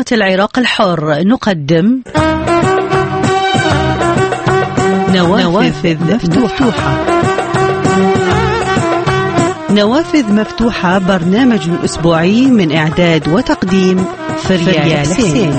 إذاعة العراق الحر نقدم نوافذ مفتوحة. نوافذ مفتوحة برنامج أسبوعي من إعداد وتقديم فريال حسين.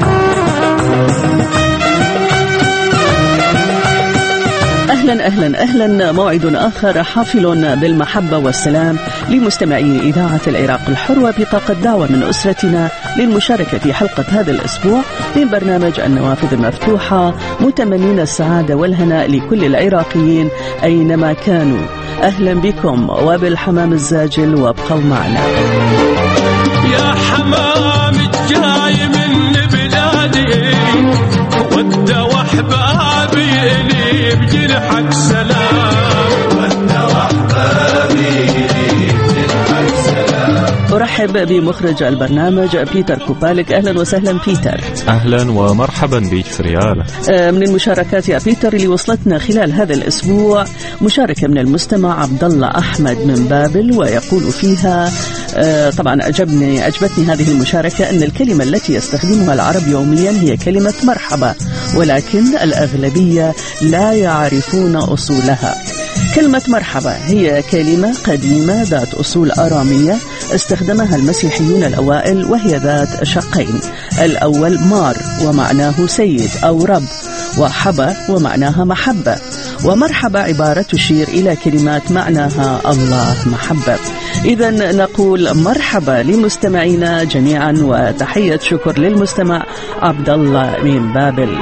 أهلا موعد آخر حافل بالمحبة والسلام لمستمعي إذاعة العراق الحر، وبطاقة دعوة من أسرتنا للمشاركة في حلقة هذا الأسبوع من برنامج النوافذ المفتوحة، متمنين السعادة والهناء لكل العراقيين أينما كانوا. أهلا بكم وبالحمام الزاجل، وابقوا معنا. يا حمام الجاي من بلادي ود وحبابي لي بجنحك سلام، ود وحبابي لي بجنحك سلام. أرحب بمخرج البرنامج بيتر كوبالك. أهلا وسهلا بيتر. أهلا ومرحبا بك فريال. من المشاركات يا بيتر اللي وصلتنا خلال هذا الأسبوع مشاركة من المستمع عبد الله أحمد من بابل، ويقول فيها طبعا أعجبتني هذه المشاركة أن الكلمة التي يستخدمها العرب يوميا هي كلمة مرحبا، ولكن الأغلبية لا يعرفون أصولها. كلمة مرحبا هي كلمة قديمة ذات أصول آرامية استخدمها المسيحيون الأوائل، وهي ذات شقين: الأول مار ومعناه سيد أو رب، وحبا ومعناها محبة. ومرحبا عبارة تشير إلى كلمات معناها الله محبة. إذن نقول مرحبا لمستمعينا جميعا، وتحية شكر للمستمع عبد الله من بابل.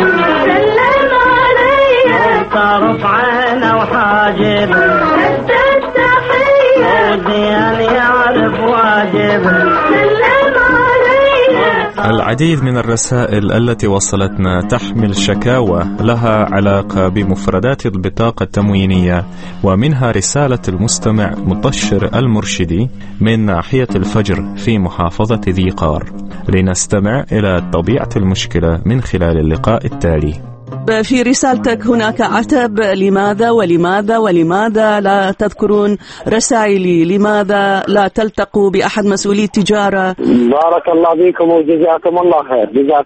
طرف عين وحاجب التحية وديان يعرف واجب. العديد من الرسائل التي وصلتنا تحمل شكاوى لها علاقة بمفردات البطاقة التموينية، ومنها رسالة المستمع مطشر المرشدي من ناحية الفجر في محافظة ذي قار. لنستمع إلى طبيعة المشكلة من خلال اللقاء التالي. في رسالتك هناك عتب: ولماذا لا تذكرون رسائلي؟ لماذا لا تلتقوا بأحد مسؤولي التجارة؟ بارك الله فيكم وجزاكم الله خير.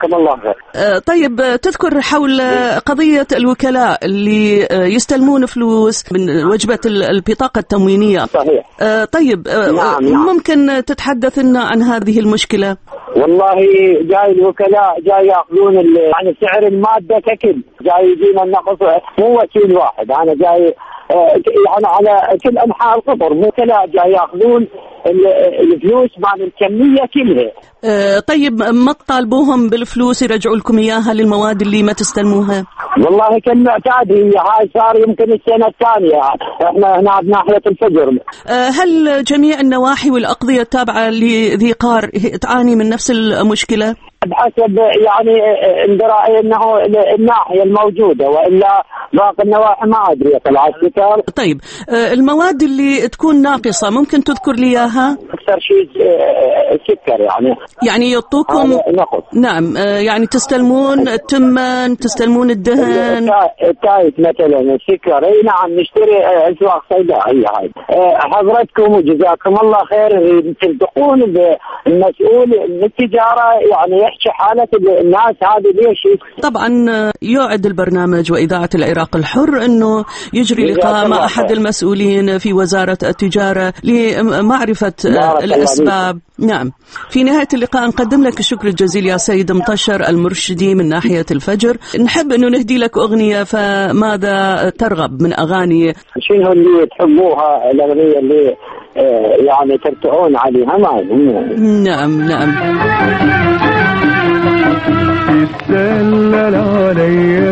طيب، تذكر حول قضية الوكلاء اللي يستلمون فلوس من وجبة البطاقة التموينية. صحيح. طيب، نعم. ممكن تتحدث لنا عن هذه المشكلة؟ والله جاي الوكلاء جاي ياخذون يعني سعر المادة ككل، جاي يجينا النقص مو وكيل واحد. انا جاي يعني على كل انحاء القطر وكلاء جاي ياخذون الفلوس مع الكمية كلها. طيب، ما تطالبوهم بالفلوس يرجعوا لكم اياها للمواد اللي ما تستلموها؟ والله كان معتاد، هاي صار يمكن السنة الثانية احنا هنا بناحية الفجر. هل جميع النواحي والأقضية التابعة لذي قار تعاني من نفس المشكلة؟ بحسب يعني اندرائي انه الناحية الموجودة، وإلا باقي النواحي ما ادري طلعت ذكر. طيب، المواد اللي تكون ناقصة ممكن تذكر لي اياها؟ اكثر شيء السكر يعني يعطوكم نقص. نعم، يعني تستلمون التمن، تستلمون الدهن، التايت مثلا، السكر. اي نعم، نشتري اسواق صيدلية. هاي حضرتكم وجزاكم الله خير تلتقون بالمسؤول التجارة يعني يحكي حالة الناس هذه ليش. طبعا يوعد البرنامج وإذاعة العراق الحر أنه يجري لقاء مع أحد المسؤولين في وزارة التجارة لمعرفة الأسباب. نعم، في نهاية اللقاء نقدم لك الشكر الجزيل يا سيد مطشر المرشدي من ناحية الفجر. نحب أنه نهدي لك أغنية، فماذا ترغب من أغاني؟ شنو اللي تحبوها، الأغنية اللي يعني ترتعون عليها؟ نعم. دلل علي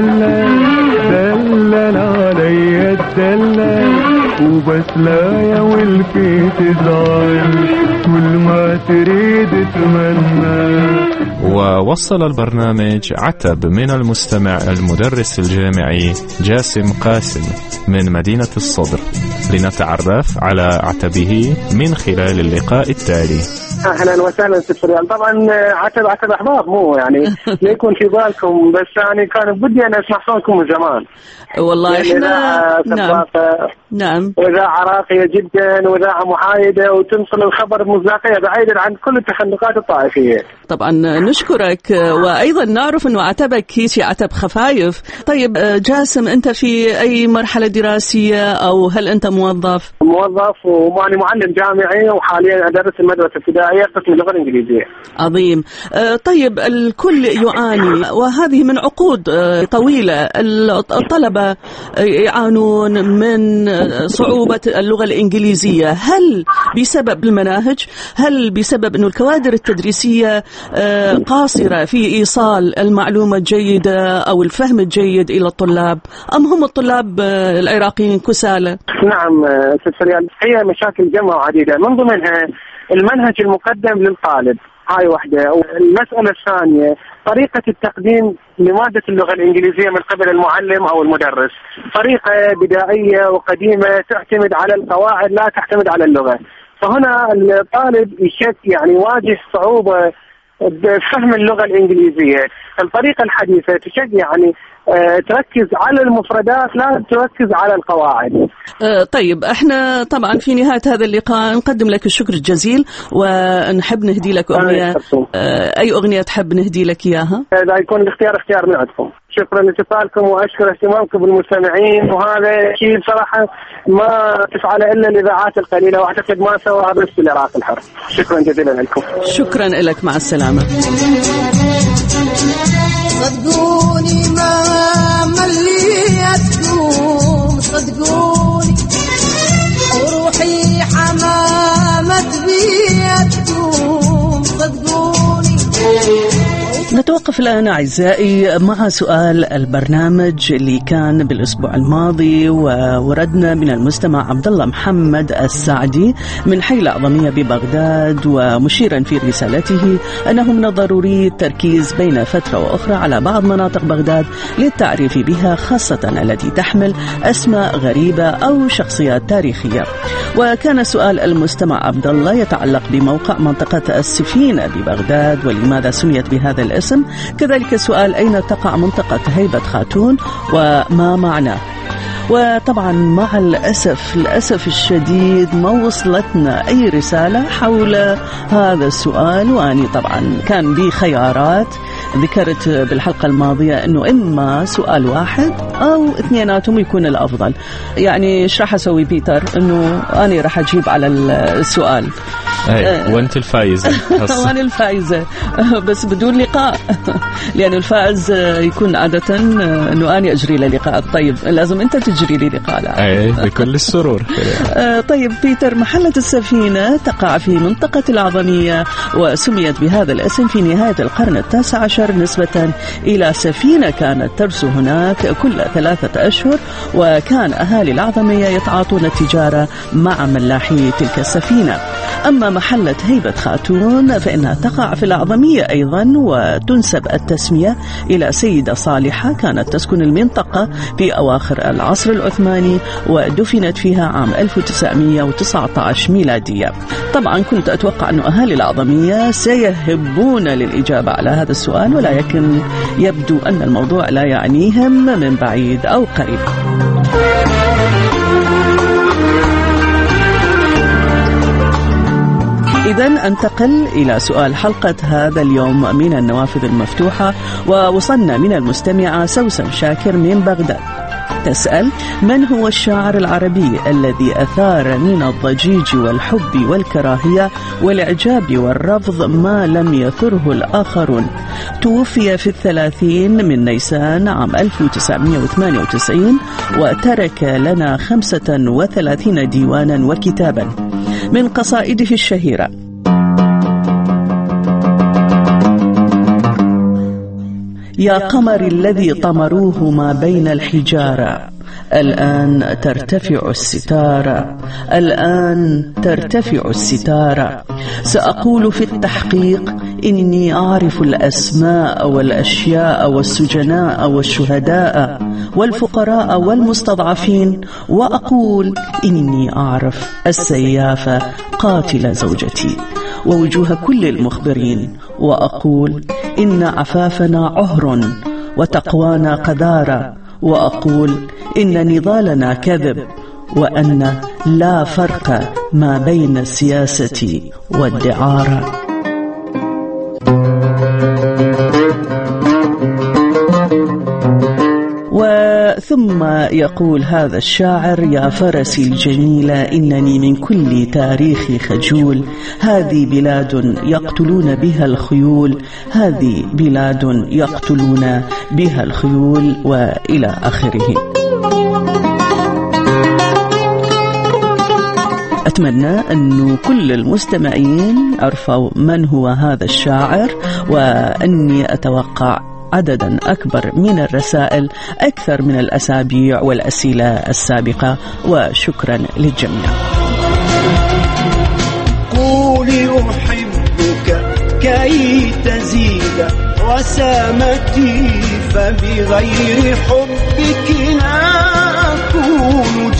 الدلل وبس لا يا ولفي تزعل كل ما تريد تمنى. ووصل البرنامج عتب من المستمع المدرس الجامعي جاسم قاسم من مدينة الصدر. لنتعرف على عتبه من خلال اللقاء التالي. اهلا وسهلا ست فريال. طبعا عتب احباب مو يعني لا يكون في بالكم، بس يعني كان بدي انا اسمع صوتكم من زمان. والله يعني احنا نعم وإذاعة راقية جدا، وإذاعة محايدة وتنقل الخبر بمصداقية بعيدا عن كل التخلفات الطائفية. طبعا نشكرك، وأيضا نعرف أنه عتبك كيسي عتب خفايف. طيب جاسم، أنت في أي مرحلة دراسية أو هل أنت موظف؟ موظف ومعني معلم جامعي، وحاليا أدرس المدرسة الابتدائية قسم اللغة الإنجليزية. عظيم. طيب الكل يعاني، وهذه من عقود طويلة الطلبة يعانون من صعوبة اللغة الإنجليزية. هل بسبب المناهج؟ هل بسبب أنه الكوادر التدريسية قاصرة في إيصال المعلومة الجيدة أو الفهم الجيد إلى الطلاب، أم هم الطلاب العراقيين كسالى؟ نعم ست فريال، هي مشاكل جمة وعديدة، من ضمنها المنهج المقدم للطالب، هاي واحدة. والمسألة الثانية طريقة التقديم لمادة اللغة الإنجليزية من قبل المعلم أو المدرس، طريقة بدائية وقديمة تعتمد على القواعد لا تعتمد على اللغة. فهنا الطالب يعني يواجه صعوبة بفهم اللغة الإنجليزية. الطريقة الحديثة يعني تركز على المفردات لا تركز على القواعد. طيب احنا طبعا في نهاية هذا اللقاء نقدم لك الشكر الجزيل، ونحب نهدي لك أغنية. أي أغنية تحب نهدي لك إياها؟ إذا يكون الاختيار اختيار من عندكم. شكرا لاتصالكم وأشكر اهتمامكم بالمستمعين، وهذا شيء بصراحة ما تفعله إلا الإذاعات القليلة، وأعتقد ما سواها بس في العراق الحر. شكرا جزيلا لكم. شكرا لك، مع السلامة. صدقوني ما مليتكم، صدقوني وروحي حمامة بيتكم، صدقوني. نتوقف الآن أعزائي مع سؤال البرنامج اللي كان بالأسبوع الماضي، ووردنا من المستمع عبد الله محمد السعدي من حي الأعظمية ببغداد، ومشيرا في رسالته أنه من الضروري التركيز بين فترة وأخرى على بعض مناطق بغداد للتعريف بها، خاصة التي تحمل أسماء غريبة أو شخصيات تاريخية. وكان سؤال المستمع عبد الله يتعلق بموقع منطقة السفينة ببغداد ولماذا سميت بهذا الاسم، كذلك سؤال أين تقع منطقة هيبة خاتون وما معناه. وطبعا مع للأسف الشديد ما وصلتنا أي رسالة حول هذا السؤال، وأني طبعا كان بي خيارات ذكرت بالحلقة الماضية أنه إما سؤال واحد أو اثنيناتهم يكون الأفضل. يعني إيش راح أسوي بيتر؟ أنه أنا راح أجيب على السؤال وأنت الفائزة. وأنا الفائزة بس بدون لقاء لأن الفائز يكون عادة أنه أنا أجري للقاء. طيب لازم أنت تجري لي لقاء. بكل السرور. طيب بيتر، محلة السفينة تقع في منطقة الأعظمية وسميت بهذا الاسم في نهاية القرن 19 نسبة إلى سفينة كانت ترسو هناك كل 3 أشهر، وكان أهالي الأعظمية يتعاطون التجارة مع ملاحي تلك السفينة. أما محلة هيبة خاتون فإنها تقع في الأعظمية أيضا، وتنسب التسمية إلى سيدة صالحة كانت تسكن المنطقة في أواخر العصر العثماني، ودفنت فيها عام 1919 ميلادية. طبعا كنت أتوقع أن أهالي الأعظمية سيهبون للإجابة على هذا السؤال، ولكن يبدو أن الموضوع لا يعنيهم من بعيد أو قريب. إذن أنتقل إلى سؤال حلقة هذا اليوم من النوافذ المفتوحة، ووصلنا من المستمعة سوسن شاكر من بغداد تسأل: من هو الشاعر العربي الذي أثار من الضجيج والحب والكراهية والإعجاب والرفض ما لم يثره الآخرون؟ توفي في 30 من نيسان عام 1998، وترك لنا 35 ديوانا وكتابا. من قصائده الشهيرة: يا قمر الذي طمروه ما بين الحجارة، الآن ترتفع الستارة، الآن ترتفع الستارة. سأقول في التحقيق إني أعرف الأسماء والأشياء والسجناء والشهداء والفقراء والمستضعفين، وأقول إني أعرف السياف قاتل زوجتي. ووجوه كل المخبرين، وأقول إن عفافنا عهر وتقوانا قذارة، وأقول إن نضالنا كذب، وأن لا فرق ما بين السياسة والدعارة. ثم يقول هذا الشاعر: يا فرسي الجميلة إنني من كل تاريخي خجول، هذه بلاد يقتلون بها الخيول، هذه بلاد يقتلون بها الخيول، وإلى آخره. أتمنى أن كل المستمعين عرفوا من هو هذا الشاعر، وأني أتوقع عددا أكبر من الرسائل أكثر من الأسابيع والأسئلة السابقة، وشكرا للجميع. قولي أحبك كي تزيد وسامتي، فبغير حبك لا أكون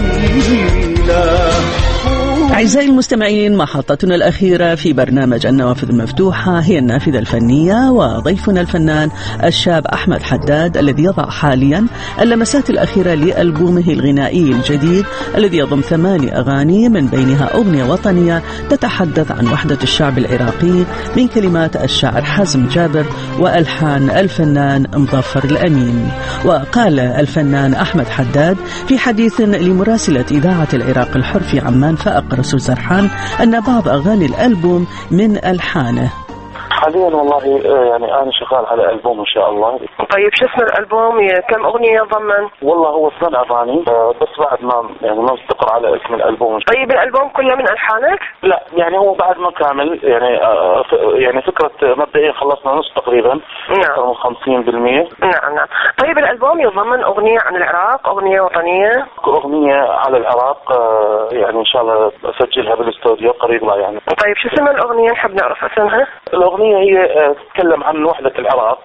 جميلا. أعزائي المستمعين، محطتنا الأخيرة في برنامج النوافذ المفتوحة هي النافذة الفنية، وضيفنا الفنان الشاب أحمد حداد الذي يضع حاليا اللمسات الأخيرة لألبومه الغنائي الجديد الذي يضم 8 أغاني، من بينها أغنية وطنية تتحدث عن وحدة الشعب العراقي من كلمات الشاعر حازم جابر وألحان الفنان مظفر الأمين. وقال الفنان أحمد حداد في حديث لمراسلة إذاعة العراق الحر في عمان فأقرأ سرحان أن بعض أغاني الألبوم من ألحانه. حاليا والله يعني أنا شغال على ألبوم إن شاء الله. طيب شو اسم الألبوم؟ كم أغنية ضمن؟ والله هو 8 أغاني، بس بعد ما استقر على اسم الألبوم. طيب الألبوم كله من ألحانك؟ لا يعني هو بعد ما كامل، يعني فكرة مبدئيا خلصنا نص تقريبا. نعم. 50%. نعم. طيب الألبوم يضمن أغنية عن العراق، أغنية وطنية؟ أغنية على العراق يعني إن شاء الله أسجلها بالاستوديو قريبا يعني. طيب شو اسم الأغنية؟ نحب نعرف اسمها. الأغنية هي تتكلم عن وحدة العراق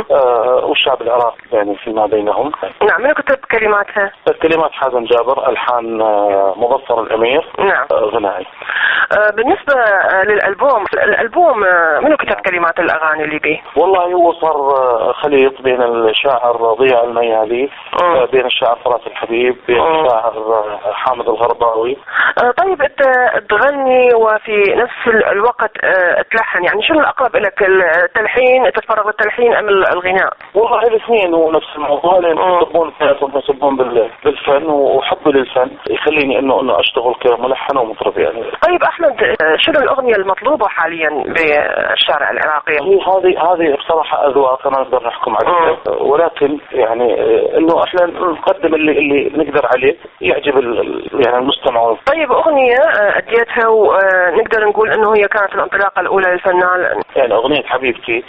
والشعب العراقي يعني فيما بينهم. نعم. من كتب كلماتها؟ كلمات حازم جابر، ألحان مظفر الأمير. نعم. غنائي. بالنسبة الألبوم منو كتب كلمات الأغاني اللي به؟ والله هو صار خليط بين الشاعر ضياء الميالي، بين الشاعر فراس الحبيب، بين الشاعر حامد الغرباوي. طيب أنت تغني وفي نفس الوقت تلحن، يعني شو الأقرب لك، التلحين تتفرغ للتلحين أم الغناء؟ والله الاثنين هو نفس الموضوع، لأن يحبون بالفن وحبوا للفن يخليني إنه أشتغل كملحن ومطرب يعني. طيب أحمد، شنو الأغنية المطلوبة حاليا بالشارع العراقي؟ هذه بصراحة أذواق ما نقدر نحكم عليها، ولكن يعني إنه إحنا نقدم اللي نقدر عليه يعجب يعني المستمعون. طيب أغنية أديتها ونقدر نقول إنه هي كانت الانطلاقة الأولى للفنان، يعني أغنية حبيبتي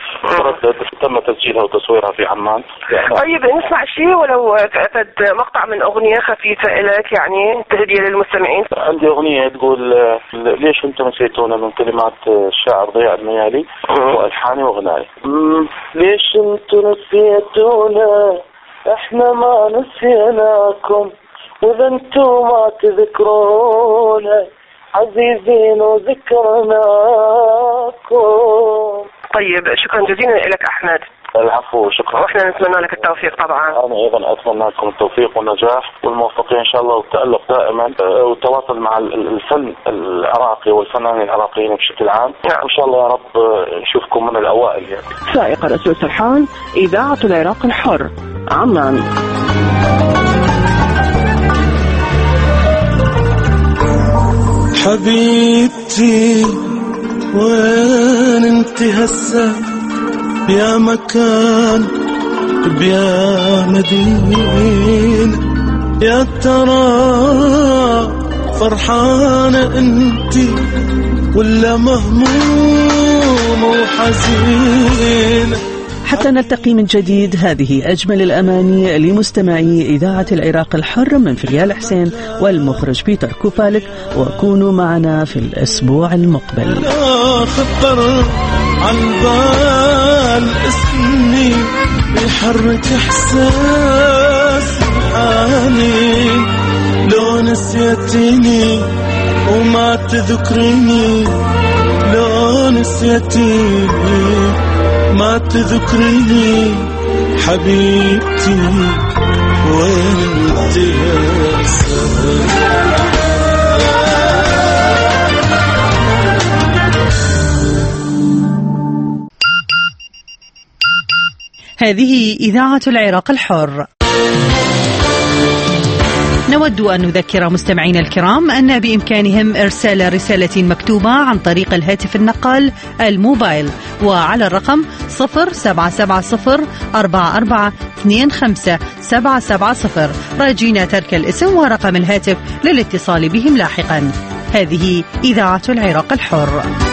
تم تسجيلها وتصويرها في عمان يعني. طيب نسمع شيء ولو مقطع من أغنية خفيفة لك يعني تهدية للمستمعين. عندي أغنية تقول ليش أنتم نسيتونا، من كلمات الشاعر ضياء الميالي وألحاني وغنائي. ليش أنتم نسيتونا، احنا ما نسيناكم، واذا انتم ما تذكرونا عزيزين وذكرناكم. طيب شكرا جزيلا لك أحمد. العفو، شكرا. واحنا نتمنى لك التوفيق طبعا. انا ايضا اتمنى لكم التوفيق والنجاح والموفقين ان شاء الله، والتألق دائما والتواصل مع الفن العراقي والفنانين العراقيين بشكل عام. نعم. ان شاء الله يا رب نشوفكم من الاوائل يعني. سائق رسول سرحان، اذاعة العراق الحر، عمان. حبيبتي وين انت هسه، يا مكان بيا مدينة، يا ترى فرحانة انت ولا مهمومة وحزينة؟ حتى نلتقي من جديد، هذه أجمل الأماني لمستمعي إذاعة العراق الحر من فريال حسين والمخرج بيتر كوبالك، وكونوا معنا في الأسبوع المقبل. لا خطر عالبال اسمي يحرك إحساس حنين، لو نسيتني وما تذكرني، لو نسيتي ما تذكريني حبيبتي وين انت يا سلام. هذه إذاعة العراق الحر. نود أن نذكر مستمعينا الكرام أن بإمكانهم إرسال رسالة مكتوبة عن طريق الهاتف النقال الموبايل وعلى الرقم 077044257770 راجين ترك الاسم ورقم الهاتف للاتصال بهم لاحقا. هذه إذاعة العراق الحر.